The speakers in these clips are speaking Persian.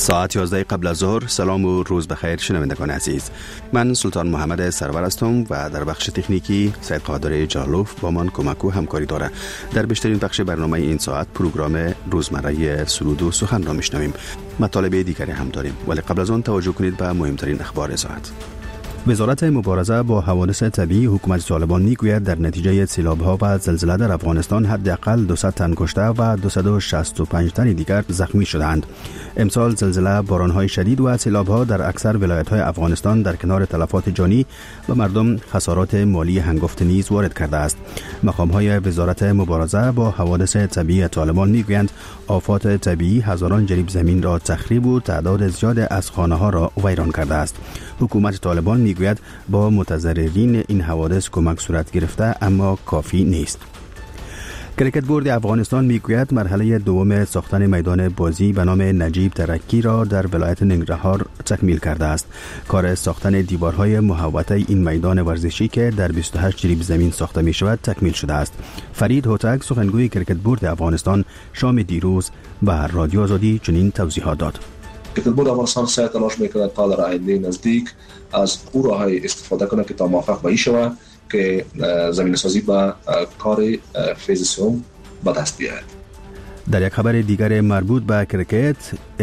ساعت 11 قبل از ظهر. سلام و روز بخیر شنوندگان عزیز. من سلطان محمد سرور هستم و در بخش تکنیکی سید قادر جالوف با من کمک و همکاری داره. در بیشترین بخش برنامه این ساعت پروگرام روزمره سرود و سخن را میشنویم. مطالب دیگری هم داریم، ولی قبل از آن توجه کنید به مهمترین اخبار ساعت. وزارت مبارزه با حوادث طبیعی حکومت طالبان میگوید در نتیجه سیلاب‌ها و زلزله در افغانستان حداقل 200 تن کشته و 265 تن دیگر زخمی شدند. امسال زلزله، باران‌های شدید و سیلاب‌ها در اکثر ولایت‌های افغانستان در کنار تلفات جانی و مردم خسارات مالی هنگفت نیز وارد کرده است. مقام‌های وزارت مبارزه با حوادث طبیعی طالبان میگویند آفات طبیعی هزاران جریب زمین را تخریب و تعداد زیاد از خانه‌ها را ویران کرده است. حکومت طالبان میگوید با متضررین این حوادث کمک صورت گرفته اما کافی نیست. کرکت بورد افغانستان میگوید مرحله دوم ساختن میدان بازی به نام نجیب ترکی را در ولایت ننگرهار تکمیل کرده است. کار ساختن دیوارهای محوطه این میدان ورزشی که در 28 جریب زمین ساخته می شود تکمیل شده است. فرید هوتک سخنگوی کرکت بورد افغانستان شام دیروز به رادیو آزادی چنین توضیحات داد. کرکت بورد افغانستان سعی تلاش میکند تا در آینده نزدیک از او راه‌های استفاده کنه که تا موفق به این شود که زمین سازی به کار فیز سوم به دست بیاید. در یک خبر دیگر مربوط به کرکت،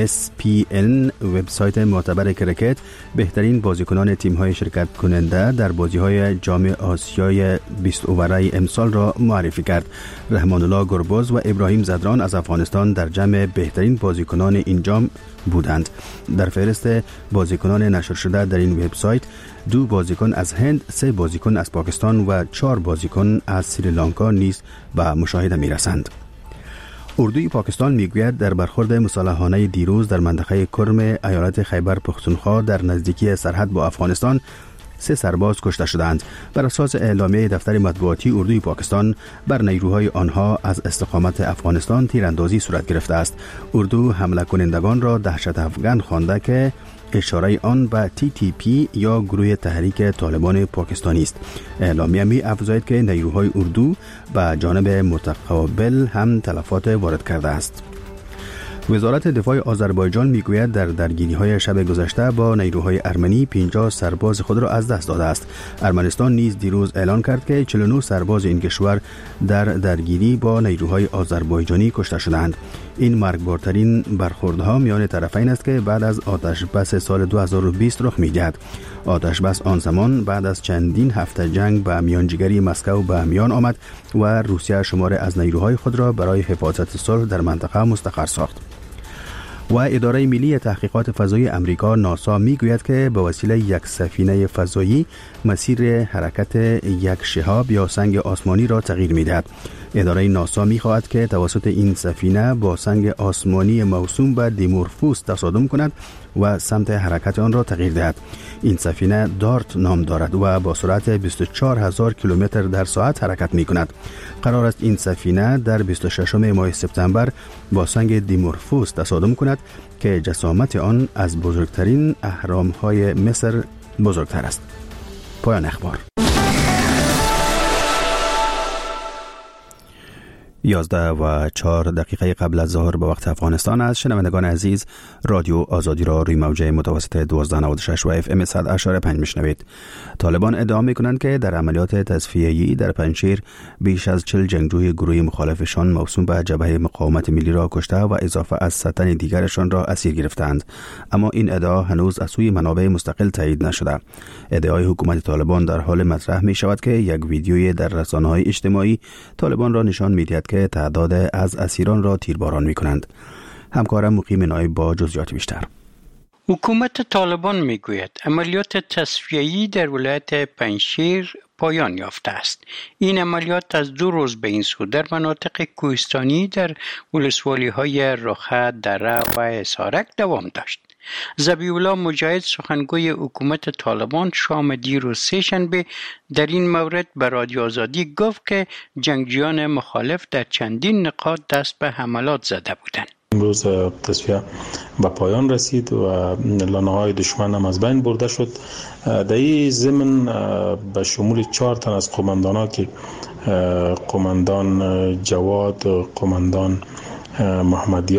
SPN وبسایت معتبر کرکت بهترین بازیکنان تیم‌های شرکت کننده در بازی‌های جام آسیای 20 اووره امسال را معرفی کرد. رحمان الله گرباز و ابراهیم زدران از افغانستان در جمع بهترین بازیکنان این جام بودند. در فهرست بازیکنان نشر شده در این وبسایت 2 بازیکن از هند، 3 بازیکن از پاکستان و 4 بازیکن از سریلانکا نیز به مشاهده می‌رسند. اردوی پاکستان میگوید در برخورد مسلحانه دیروز در منطقه کرم ایالت خیبر پختونخوا در نزدیکی سرحد با افغانستان 3 سرباز کشته شدند. بر اساس اعلامیه دفتر مطبوعاتی اردوی پاکستان بر نیروهای آنها از استقامت افغانستان تیراندازی صورت گرفته است. اردو حمله کنندگان را دهشت افغان خوانده که اشاره آن به TTP یا گروه تحریک طالبان پاکستانی است. اعلامیه می افزاید که نیروهای اردو به جانب متقابل هم تلفات وارد کرده است. وزارت دفاع آذربایجان میگوید در درگیری‌های شب گذشته با نیروهای ارمنی 50 سرباز خود را از دست داده است. ارمنستان نیز دیروز اعلان کرد که 49 سرباز این کشور در درگیری با نیروهای آذربایجانی کشته شدند. این مرگبارترین برخوردها میان طرفین است که بعد از آتش بس سال 2020 رخ می‌دهد. آتش بس آن زمان بعد از چندین هفته جنگ به میانجیگری مسکو به میان آمد و روسیه شمار از نیروهای خود را برای حفاظت صلح در منطقه مستقر ساخت. و اداره ملی تحقیقات فضایی امریکا ناسا میگوید که به وسیله یک سفینه فضایی مسیر حرکت یک شهاب یا سنگ آسمانی را تغییر میدهد. اداره ناسا میخواهد که توسط این سفینه با سنگ آسمانی موسوم به دیمورفوس تصادم کند و سمت حرکت آن را تغییر دهد. این سفینه دارت نام دارد و با سرعت 24,000 کیلومتر در ساعت حرکت می کند. قرار است این سفینه در 26 ماه سپتامبر با سنگ دیمورفوس تصادم کند که جسامت آن از بزرگترین اهرام‌های مصر بزرگتر است. پایان اخبار. 11:04 قبل از ظهر به وقت افغانستان است. شنوندگان عزیز، رادیو آزادی را روی موج متوسط 1296 و FM 100.5 میشنوید. طالبان ادعا میکنند که در عملیات تصفیه‌ای در پنجشیر بیش از 40 جنگجوی گروه مخالفشان موسوم به جبهه مقاومت ملی را کشته و اضافه از 100 تن دیگرشان را اسیر گرفتند. اما این ادعا هنوز از سوی منابع مستقل تایید نشده. ادعای حکومت طالبان در حال مطرح می شود که یک ویدیوی در رسانه‌های اجتماعی طالبان را نشان می‌دهد که تعداد از اسیران را تیرباران می‌کنند. همکارم مقیم نایب با جزئیات بیشتر. حکومت طالبان میگوید عملیات تصفیه‌ای در ولایت پنجشیر پایان یافته است. این عملیات از 2 روز به این سو در مناطق کوهستانی در ولسوالی‌های رخه، دره و اسارک دوام داشت. ذبیح‌الله مجاهد سخنگوی حکومت طالبان شام دیروز سه‌شنبه در این مورد به رادیو آزادی گفت که جنگجویان مخالف در چندین نقاط دست به حملات زده بودند. امروز تصفیه به پایان رسید و لانه‌های دشمن هم از بین برده شد. در این ضمن به شمول 4 تن از قماندان‌ها که قماندان جواد، قماندان محمدیار،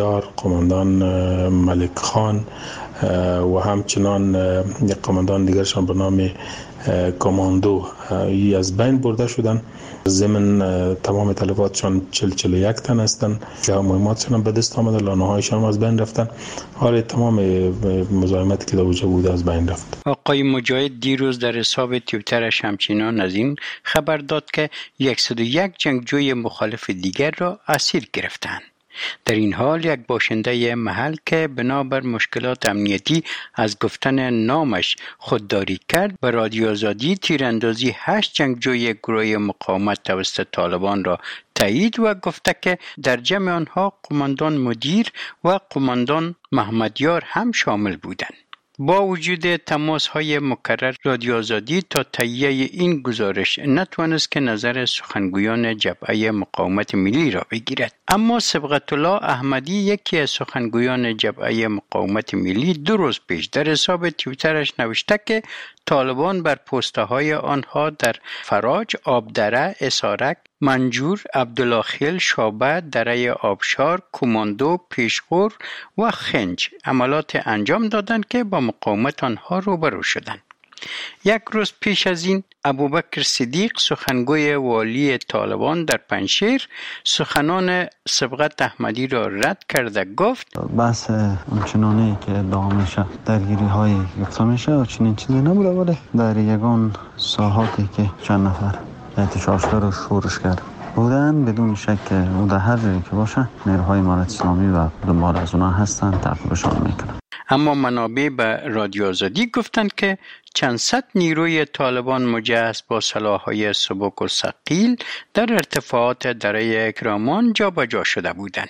قماندان ملک خان و همچنان یک قماندان دیگرشان به نام کماندو از بین برده شدن. ضمن تمام تلفاتشان 41 تن هستند که مهماتشان به دست آمده، لانه‌هایشان از بین رفتن. حال تمام مزاحمتی که در اونجا بوده از بین رفت. آقای مجاهد دیروز در حساب توییترش همچنان از این خبر داد که 101 جنگجوی مخالف دیگر را اسیر گرفتند. در این حال یک باشنده محل که بنابر مشکلات امنیتی از گفتن نامش خودداری کرد به رادیو آزادی تیراندازی 8 جنگجوی گروه مقاومت توسط طالبان را تایید و گفته که در جمع آنها قماندان مدیر و قماندان محمدیار هم شامل بودند. با وجود تماس‌های مکرر رادیو آزادی تا تایید این گزارش نتوانست که نظر سخنگویان جبهه مقاومت ملی را بگیرد. اما صبغت الله احمدی یکی از سخنگویان جبهه مقاومت ملی 2 روز پیش در حساب توییترش نوشته که طالبان بر پست‌های آنها در فراج، آبدره، اسارک، منجور، عبدالله، شابه، دره آبشار، کماندو، پیشخور و خنج عملات انجام دادند که با مقاومت آنها روبرو شدند. یک روز پیش از این ابوبکر صدیق سخنگوی والی طالبان در پنجشیر سخنان صبغت احمدی را رد کرده گفت بحث اونچنانی که ادعا میشه درگیری های گفته میشه و چنین چیزی نبوده، ولی در یگان ساحاتی که چند نفر احتجاجگر رو شورش کرد بودن بدون شک او در هر جایی که باشه نیروهای امارت اسلامی و دنبال از اونها هستن تعقیبشان میکنن. اما منابع به رادیو آزادی گفتند که چند صد نیروی طالبان مجهز با سلاح‌های سبک و ثقیل در ارتفاعات دره کرمان جابجا شده بودند.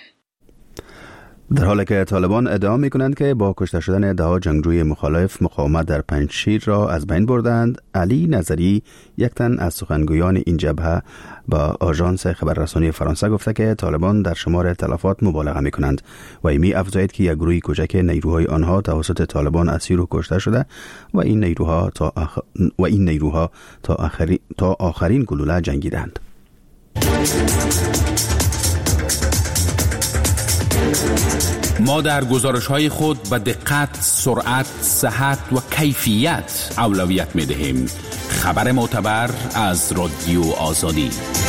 در حالی که طالبان ادعا می‌کنند که با کشته شدن 10 جنگجوی مخالف مقاومت در پنجشیر را از بین بردند، علی نظری یک تن از سخنگویان این جبهه با آژانس خبررسانی فرانسه گفته که طالبان در شمار تلفات مبالغه می‌کنند و می افزاید که یک گروه کوچک نیروهای آنها توسط طالبان اسیر و کشته شده و این نیروها تا آخرین گلوله جنگیدند. ما در گزارش‌های خود به دقت، سرعت، صحت و کیفیت اولویت می‌دهیم. خبر معتبر از رادیو آزادی.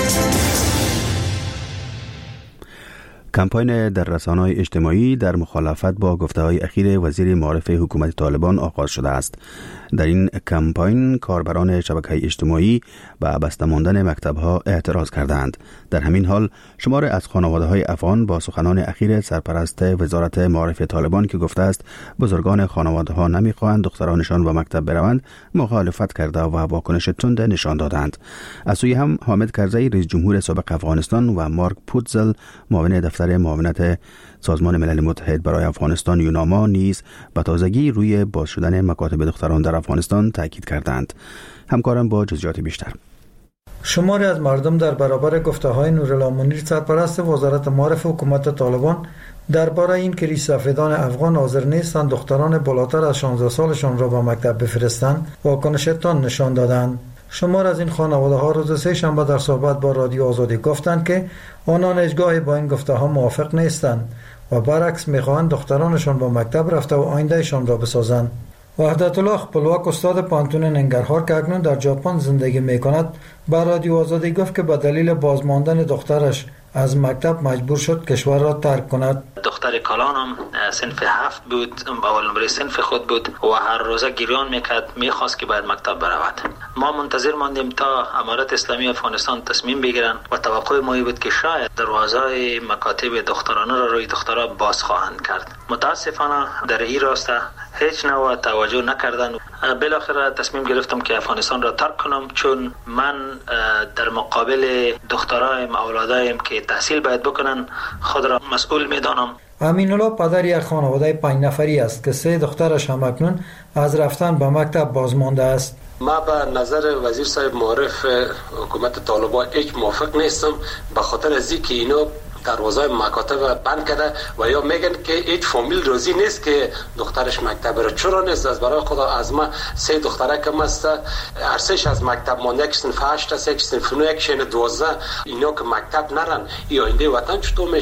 کمپاین در رسانه‌های اجتماعی در مخالفت با گفته‌های اخیر وزیر معارف حکومت طالبان آغاز شده است. در این کمپاین کاربران شبکه‌های اجتماعی به بسته ماندن مکتب‌ها اعتراض کردند. در همین حال شمار از خانواده‌های افغان با سخنان اخیر سرپرست وزارت معارف طالبان که گفته است بزرگان خانواده‌ها نمی‌خواهند دخترانشان به مکتب بروند مخالفت کرده و واکنش تند نشان دادند. از سوی هم حامد کرزی رئیس جمهور سابق افغانستان و مارک پوتزل معاون دفتر معاونت سازمان ملل متحد برای افغانستان یوناما نیز به تازگی روی باز شدن مکاتب دختران در افغانستان تاکید کردند. همکارم با جزئیات بیشتر. شماری از مردم در برابر گفته‌های نورالله منیر سرپرست وزارت معارف حکومت طالبان درباره این که ریش‌سفیدان افغان حاضر نیستند دختران بالاتر از 16 سالشان را به مکتب بفرستند واکنش تند نشان دادند. شمار از این خانواده‌ها روز سه‌شنبه در صحبت با رادیو آزادی گفتند که آنان هیچگاهی با این گفته‌ها موافق نیستند و برعکس می‌خواهند دخترانشان به مکتب رفته و آیندهشان را بسازند. وحدت الله خپلواک استاد پانتون ننگرهار که اکنون در ژاپن زندگی می‌کند با رادیو آزادی گفت که به دلیل بازماندن دخترش از مکتب مجبور شد کشور را ترک کند. دختر کلانم صنف 7 بود، اول نمره صنف خود بود و هر روزه گریان میکرد، میخواست که باید مکتب برود. ما منتظر ماندیم تا امارت اسلامی افغانستان تصمیم بگیرن و توقع ما بود که شاید دروازه مکاتب دخترانه را روی دخترها باز خواهند کرد. متاسفانه در این راسته هیچ نوع توجه نکردن. بالاخره تصمیم گرفتم که افغانستان را ترک کنم، چون من در مقابل دخترایم اولادایم که تحصیل باید بکنن خود را مسئول میدانم. امین الله پدر یک خانواده 5 نفری است که 3 دخترش هم اکنون از رفتن به مکتب بازمانده است. ما به نظر وزیر صاحب معارف حکومت طالبان هیچ موافق نیستم، به خاطر از اینکه اینا دروازه مکاتب بند کرده و یا میگن که هیچ فامیل راضی نیست که دخترش مکتب بره. چرا نیست؟ از برای خدا از ما 3 دخترکم است، هر سه‌ش از مکتب مانده، یک صنف 8 است، یک صنف 9، یک صنف 12. اینا که مکتب نرن این آینده وطن چطور میشه؟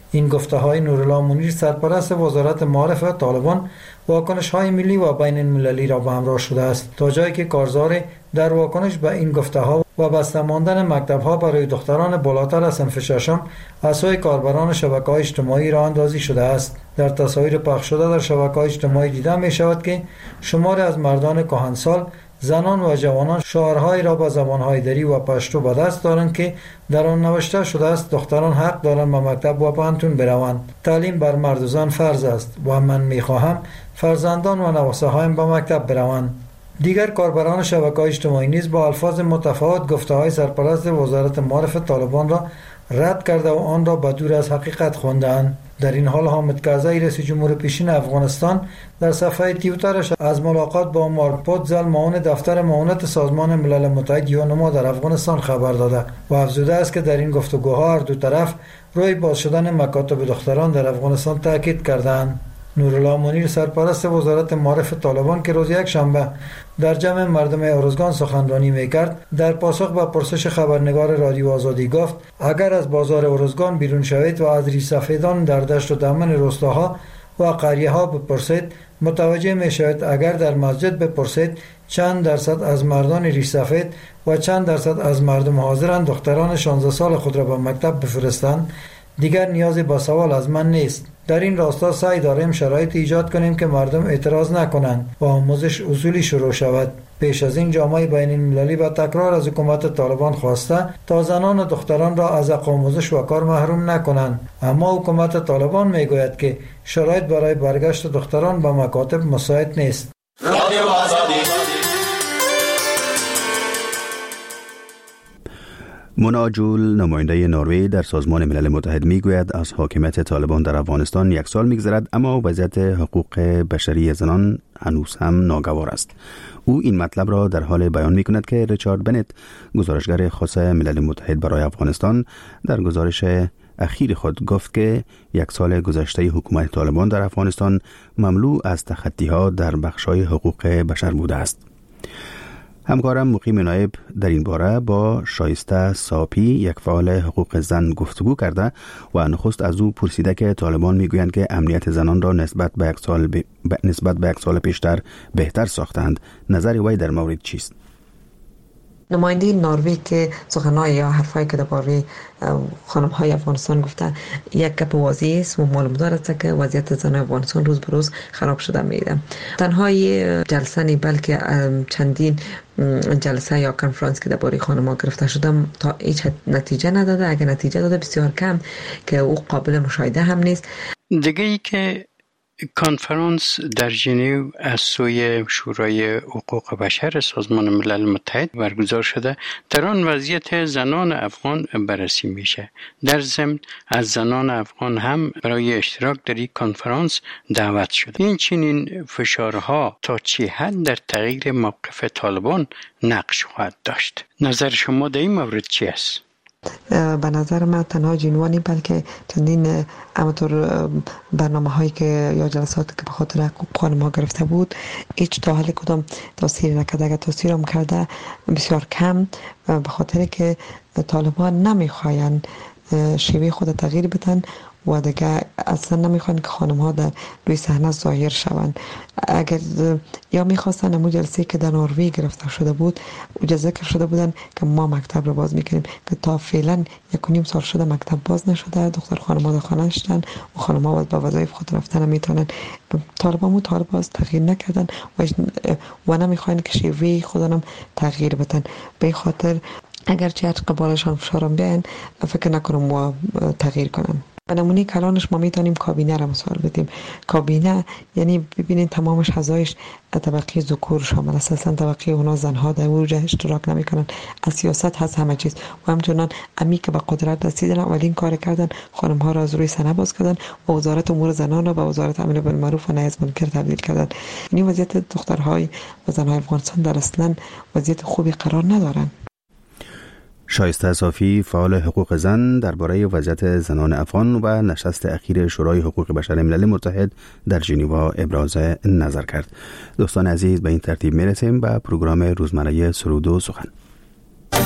این گفته‌های نورالله منیر سرپرست وزارت معارف طالبان واکنش‌های ملی و بین المللی را به همراه شده است، تا جایی که کارزار در واکنش به این گفته‌ها و بسته ماندن مکتب‌ها برای دختران بالاتر از صنف ششم از سوی کاربران شبکه‌های اجتماعی راه اندازی شده است. در تصاویر پخش شده در شبکه‌های اجتماعی دیده می‌شود که شماری از مردان کهنسال، زنان و جوانان شعارهایی را با زبان‌های دری و پشتو به دست دارند که در آن نوشته شده است دختران حق دارند به مکتب و پانتون بروند. تعلیم بر مرد و زن فرض است و من می‌خواهم فرزندان و نواسه‌هایم به مکتب بروند. دیگر کاربران شبکه‌های اجتماعی نیز با الفاظ متفاوت گفته‌های سرپرست وزارت معارف طالبان را رد کرده و آن را به دور از حقیقت خواندند. در این حال حامد کرزی رئیس جمهور پیشین افغانستان در صفحه توییترش از ملاقات با مارک پوتزل معاون دفتر معاونت سازمان ملل متحد یونما در افغانستان خبر داده و افزوده است که در این گفتگوها هر دو طرف روی باز شدن مکاتب دختران در افغانستان تاکید کردند. نورالله منیر سرپرست وزارت معارف طالبان که روز یکشنبه در جمع مردم ارزگان سخنرانی میکرد، در پاسخ به پرسش خبرنگار رادیو آزادی گفت اگر از بازار ارزگان بیرون شوید و از ریسفیدان در دشت و دمن روستاها و قریه ها بپرسید متوجه میشوید اگر در مسجد بپرسید چند درصد از مردان ریسفید و چند درصد از مردم حاضرند دختران 16 سال خود را به مکتب بفرستند، دیگر نیازی با سوال از من نیست. در این راستا سعی داریم شرایط ایجاد کنیم که مردم اعتراض نکنند و آموزش اصولی شروع شود. پیش از این جامعه بین المللی با تکرار از حکومت طالبان خواسته تا زنان و دختران را از آموزش و کار محروم نکنند، اما حکومت طالبان میگوید که شرایط برای برگشت دختران به مکاتب مساعد نیست. مونا جول نماینده نروژ در سازمان ملل متحد میگوید از حاکمیت طالبان در افغانستان 1 سال میگذرد اما وضعیت حقوق بشری زنان هنوز هم ناگوار است. او این مطلب را در حال بیان میکند که ریچارد بنت گزارشگر خاص ملل متحد برای افغانستان در گزارش اخیر خود گفت که 1 سال گذشته حکومت طالبان در افغانستان مملو از تخطی‌ها در بخش‌های حقوق بشر بوده است. همکارم مقیم نایب در این باره با شایسته ساپی یک فعال حقوق زن گفتگو کرده و نخست از او پرسیده که طالبان میگویند که امنیت زنان را نسبت به 1 سال پیشتر بهتر ساختند. نظر وی در مورد چیست؟ نماینده نروژ که سخنهای یا حرفایی که درباره خانم‌های افغانستان گفته یک گپ واضح است و معلوم است که وضعیت زن افغانستان روز به روز خراب شده میره. تنها جلسه نی بلکه چندین جلسه یا کنفرانس که درباره خانم‌ها گرفته شده تا هیچ نتیجه نداده، اگر نتیجه داده بسیار کم که او قابل مشاهده هم نیست. دیگه ای که کنفرانس در ژنو از سوی شورای حقوق بشر سازمان ملل متحد برگزار شده، در آن وضعیت زنان افغان بررسی میشه. در ضمن از زنان افغان هم برای اشتراک در این کنفرانس دعوت شده. این چنین فشارها تا چه حد در تغییر موقف طالبان نقش خواهد داشت؟ نظر شما در این مورد چی است؟ به نظر من تنها جنوانی بلکه چندین همطور برنامه هایی که یا جلساتی که به خاطر حقوق خانم‌ها گرفته بود هیچ تا حال کدام تاثیر نکرده. اگر تاثیر هم کرده بسیار کم، به خاطر که طالبان نمیخواین شیوه خود تغییر بدن و دیگه اصلا نمیخوان که خانم‌ها در روی صحنه ظاهر شوند. اگر یا میخواستن همون جلسه که در نروژ گرفته شده بود او ذکر شده بودن که ما مکتب رو باز میکنیم، که تا فعلا 1.5 سال شده مکتب باز نشده، دختر خانم‌ها در خانه هستن و خانم‌ها با وظایف خود رفتن میتونن. طالبان باز تغییر نکردن و نمیخوان که شیوه خودشون تغییر بدن. به خاطر اگرچه هر قبالشان فشارم بیان فکر نکنم و تغییر کنن. به نمونه کلانش ما میتونیم کابینه را مثال بدیم. کابینه یعنی ببینین تمامش اعضایش طبقه ذکور شامل است، اصلا طبقه اونا زنها در اونجا اشتراک نمیکنن. از سیاست هست همه چیز و همچنان امی که به قدرت رسیدن اولین کار کردن خانم‌ها را از روی صحنه باز کردن و وزارت امور زنان را به وزارت امر بالمعروف و نهی از منکر تبدیل کردن. یعنی وضعیت دخترهای و زنهای افغانستان در اصلا وضعیت خوبی قرار ندارن. شایسته صافی فعال حقوق زن درباره وضعیت زنان افغان و نشست اخیر شورای حقوق بشر ملل متحد در ژنو ابراز نظر کرد. دوستان عزیز، به این ترتیب میرسیم به پروگرام روزمره سرود و سخن.